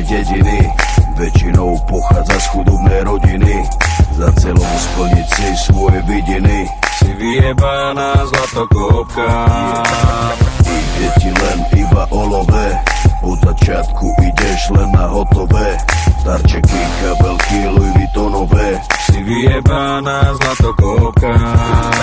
dediny, väčšinou pochádza z chudobnej rodiny. Za celou splniť si svoje vidiny, si vyjebaná zlatokopka. Ide ti len iba o love, od začiatku ideš len na hotové. Darčeky, kabelky, Louis Vuittonové, si vyjebaná zlatokopka.